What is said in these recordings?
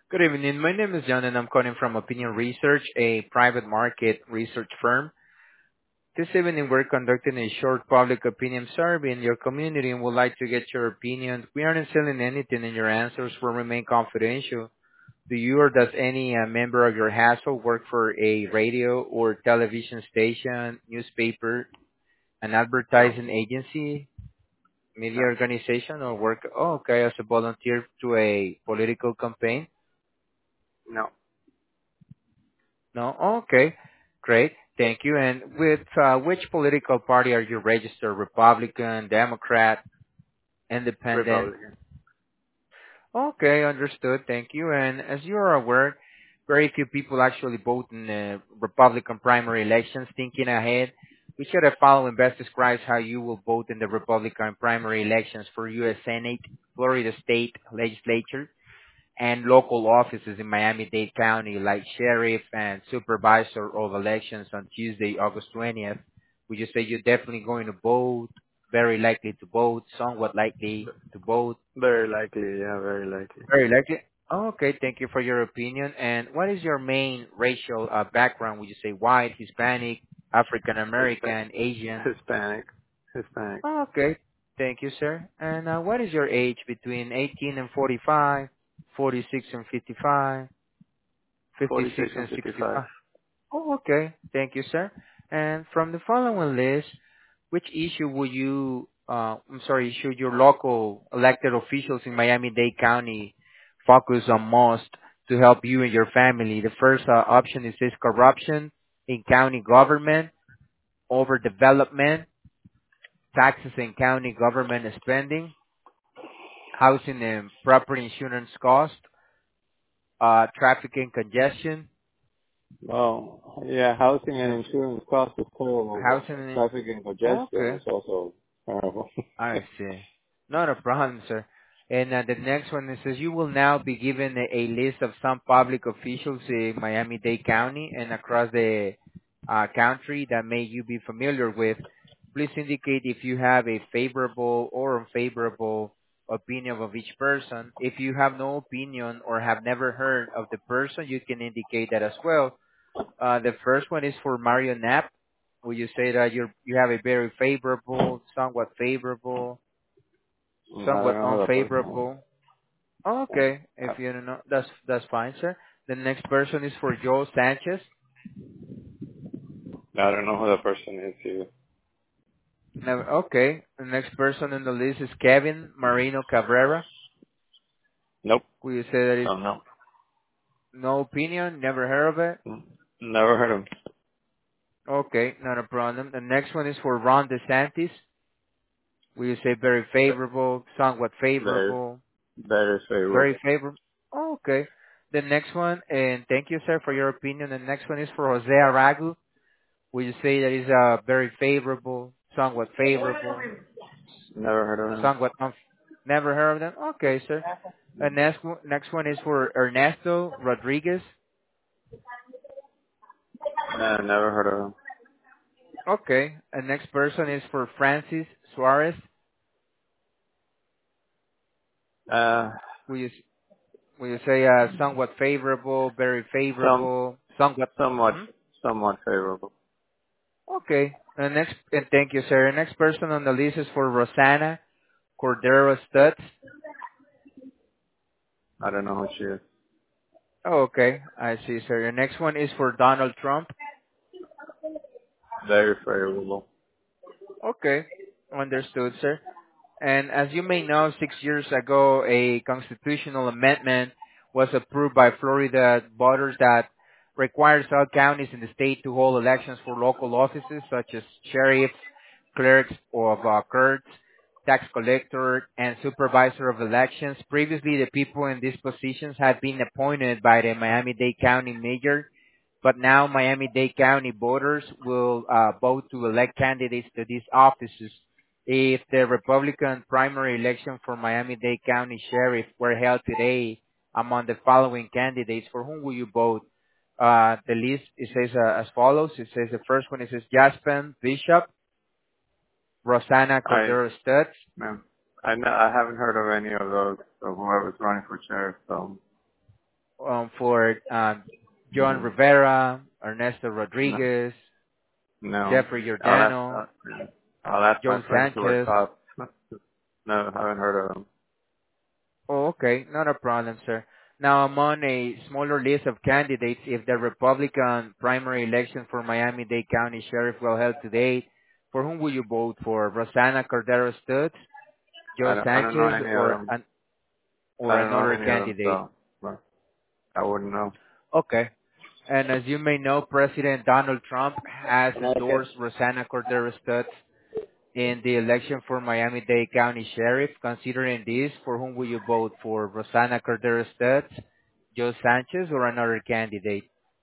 Good evening. My name is John, and I'm calling from Opinion Research, a private market research firm. This evening, we're conducting a short public opinion survey in your community and would like to get your opinion. We aren't selling anything, and your answers will remain confidential. Do you or does any member of your household work for a radio or television station, newspaper, an No, advertising agency, media no, organization, or work, okay, as a volunteer to a political campaign? no. No? Okay. Great. Thank you. And with which political party are you registered? Republican, Democrat, Independent? Republican. Okay, understood. Thank you. And as you are aware, very few people actually vote in Republican primary elections. Thinking ahead, we should have following best describes how you will vote in the Republican primary elections for U.S. Senate, Florida State Legislature, and local offices in Miami-Dade County, like sheriff and supervisor of elections on Tuesday, August 20th. Would you say you're definitely going to vote, very likely to vote, somewhat likely to vote, Very likely, yeah, very likely. very likely? Oh, okay, thank you for your opinion. And what is your main racial background? Would you say white, Hispanic, African Hispa- American, Asian? Hispanic. Hispanic. Oh, okay, thank you, sir. And what is your age between 18 and 45, 46 and 55? 56 46 and and 55. 65. Oh, okay. Thank you, sir. And from the following list, which issue would you, should your local elected officials in Miami-Dade County focus on most to help you and your family? The first option is this corruption in county government, overdevelopment, taxes in county government spending, housing and property insurance cost, traffic and congestion, Well, yeah, housing the and insurance cost is terrible, but housing and, traffic and congestion okay. is also terrible. I see. Not a problem, sir. And the next one it says you will now be given a list of some public officials in Miami-Dade County and across the country that may you be familiar with. Please indicate if you have a favorable or unfavorable opinion of each person. If you have no opinion or have never heard of the person, you can indicate that as well. The first one is for Mario Knapp. Will you say that you have a very favorable, I don't somewhat know who that person is. unfavorable? Oh, okay, if I you don't know, that's fine, sir. The next person is for Joe Sanchez. I don't know who that person is either. Never, okay, the next person on the list is Kevin Marino Cabrera. Nope. Will you say that is Don't know. no opinion, never heard of it? Never heard of him. Okay, not a problem. The next one is for Ron DeSantis. Will you say very favorable, somewhat Very, favorable, very very favorable. favorable? Oh, okay. The next one, and thank you, sir, for your opinion. The next one is for Jose Aragu. Will you say that is very favorable, Never heard of him. somewhat never heard of them? Okay, sir. And next one is for Ernesto Rodriguez. Never heard of him. Okay. And next person is for Francis Suarez. Uh, Will you will you say somewhat favorable, very some, favorable, somewhat? somewhat, Mhm. somewhat favorable. Okay. And thank you, sir. The next person on the list is for Rosanna Cordero Stutz. I don't know who she is. Oh, okay. I see, sir. The next one is for Donald Trump. Very favorable. Okay. Understood, sir. And as you may know, 6 years ago, a constitutional amendment was approved by Florida voters that requires all counties in the state to hold elections for local offices such as sheriffs, clerks of courts, tax collector, and supervisor of elections. Previously, the people in these positions had been appointed by the Miami-Dade County mayor, but now Miami-Dade County voters will vote to elect candidates to these offices. If the Republican primary election for Miami-Dade County Sheriff were held today among the following candidates, for whom will you vote? The list, it says as follows. It says the first one, it says Jaspen Bishop, Rosanna I, Cordero Stutz. I haven't heard of any of those, of whoever's running for sheriff, so. for John Mm, Rivera, Ernesto no, Rodriguez, no. Jeffrey I'll Giordano, ask, I'll ask my Joe friends who are Sanchez. top. No, haven't heard of them. Oh, okay, not a problem, sir. Now, among a smaller list of candidates, if the Republican primary election for Miami-Dade County Sheriff were held today, for whom would you vote for? Rosanna Cordero Stutz, Joe I don't know Sanchez, any of them. or I don't know another any of them, candidate? so but I wouldn't know. Okay. And as you may know, President Donald Trump has Connecticut. endorsed Rosanna Cordero Stutz in the election for Miami-Dade County Sheriff. Considering this, for whom will you vote for? Rosanna Cordero Stutz, Joe Sanchez, or another candidate?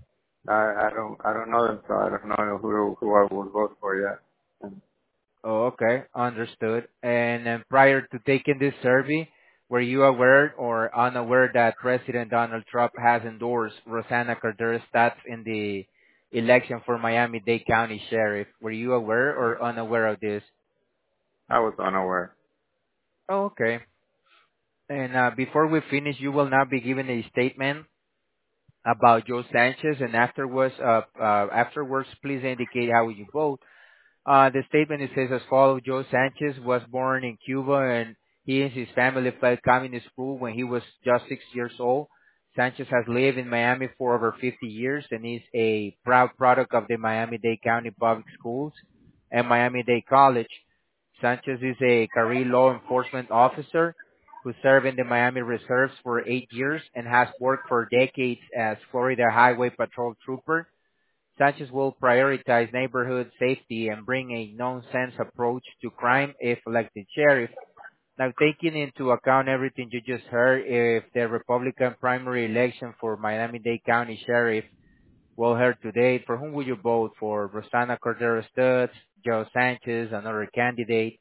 I don't know them, so I don't know who I would vote for yet. Oh, okay. Understood. And prior to taking this survey, were you aware or unaware that President Donald Trump has endorsed Rosanna Cordero Stutz in the election for Miami-Dade County Sheriff? Were you aware or unaware of this? I was unaware. Oh, okay. And before we finish, you will now be given a statement about Joe Sanchez, and afterwards, please indicate how you vote. The statement it says as follows: Joe Sanchez was born in Cuba, and he and his family fled communist rule when he was just 6 years old. Sanchez has lived in Miami for over 50 years and is a proud product of the Miami-Dade County Public Schools and Miami-Dade College. Sanchez is a career law enforcement officer who served in the Miami Reserves for 8 years and has worked for decades as Florida Highway Patrol Trooper. Sanchez will prioritize neighborhood safety and bring a no-sense approach to crime if elected sheriff. Now, taking into account everything you just heard, if the Republican primary election for Miami-Dade County Sheriff will held today, for whom would you vote for? Rosanna Cordero Stutz, Joe Sanchez, another candidate?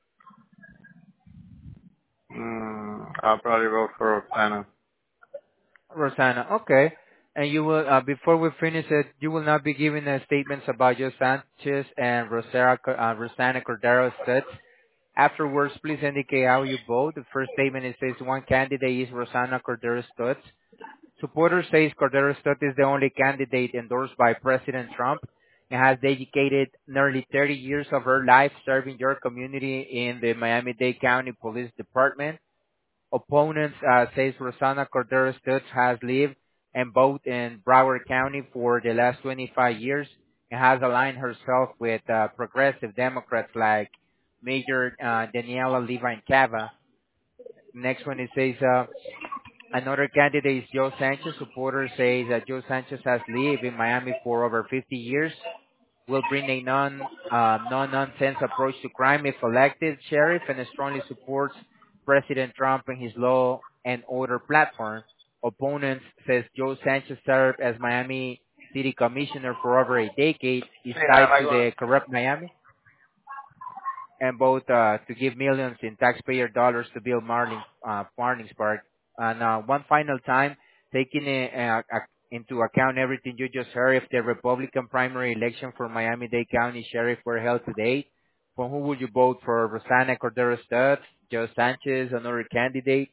I'll probably vote for Rosanna. Rosanna, okay. And you will, before we finish it, you will not be giving statements about Joe Sanchez and Rosanna Cordero Stutz. Afterwards, please indicate how you vote. The first statement it says one candidate is Rosanna Cordero Stutz. Supporters says Cordero Stutz is the only candidate endorsed by President Trump and has dedicated nearly 30 years of her life serving your community in the Miami-Dade County Police Department. Opponents says Rosanna Cordero Stutz has lived and voted in Broward County for the last 25 years and has aligned herself with progressive Democrats like Major Daniela Levine Cava. Next one it says another candidate is Joe Sanchez. Supporters say that Joe Sanchez has lived in Miami for over 50 years, will bring a no-nonsense approach to crime if elected sheriff, and strongly supports President Trump and his law and order platform. Opponents says Joe Sanchez served as Miami City Commissioner for over a decade, is Yeah, tied like to one. the corrupt Miami, and both to give millions in taxpayer dollars to build Marlins Park. And one final time, taking into account everything you just heard, if the Republican primary election for Miami-Dade County Sheriff were held today, for who would you vote for? Rosanna Cordero Stutz, Joe Sanchez, another candidate?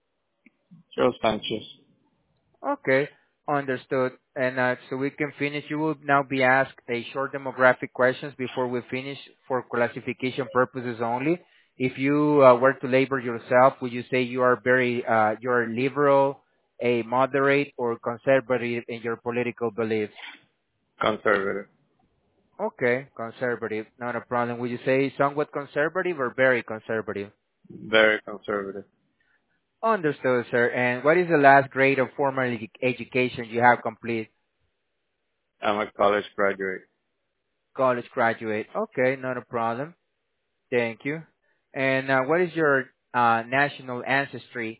Joe Sanchez. Okay, understood. And so we can finish. You will now be asked a short demographic questions before we finish for classification purposes only. If you were to label yourself, would you say you are you're liberal, a moderate, or conservative in your political beliefs? Conservative. Okay, conservative, not a problem. Would you say somewhat conservative or very conservative? Very conservative. Understood, sir. And what is the last grade of formal education you have completed? I'm a college graduate. College graduate. Okay, not a problem. Thank you. And what is your national ancestry?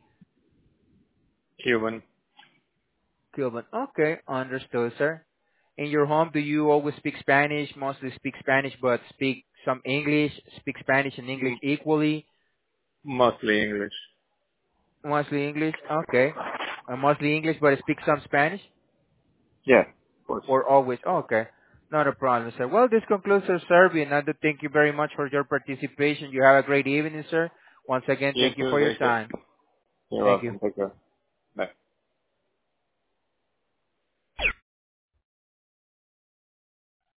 Cuban. Cuban. Okay, understood, sir. In your home, do you always speak Spanish, mostly speak Spanish, but speak some English, speak Spanish and English M- equally? Mostly English. Mostly English? Okay. Mostly English, but speak some Spanish? Yeah, of course. Or always? Okay. Not a problem, sir. Well, this concludes our survey, and I'd like to thank you very much for your participation. You have a great evening, sir. Once again, You thank you too, for your take care. time. You're Thank you. welcome. Take care. Bye.